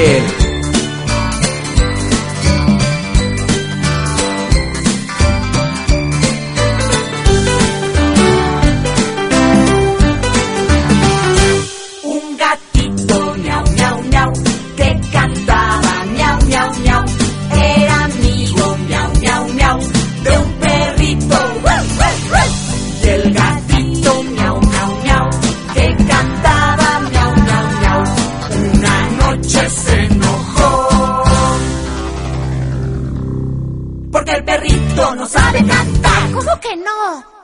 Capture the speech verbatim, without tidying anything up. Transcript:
Miguel. Un gatito miau, miau, miau, que cantaba miau, miau, miau, era amigo miau, miau, miau, de un perrito. Y el gatito miau, miau, miau, que cantaba miau, miau, miau, una noche se enojó porque el perrito no sabe cantar. ¿Cómo que no?